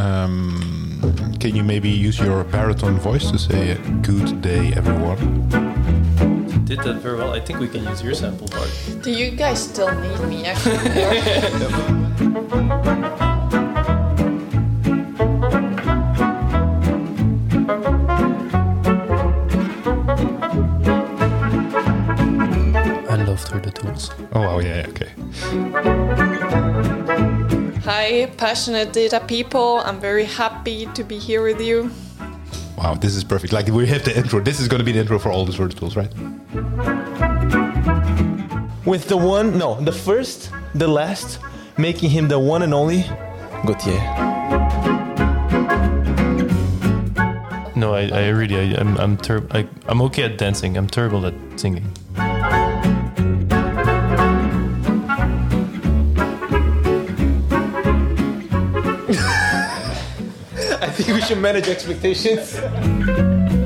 Can you maybe use your baritone voice to say good day, everyone? You did that very well. I think we can use your sample part. Do you guys still need me actually? I loved her the tools. Oh, yeah, okay. Hi, passionate data people. I'm very happy to be here with you. Wow, this is perfect. Like, we have the intro. This is going to be the intro for all the Zwarte Tools, right? With the first, the last, making him the one and only Gauthier. No, I'm okay at dancing. I'm terrible at singing. I think we should manage expectations.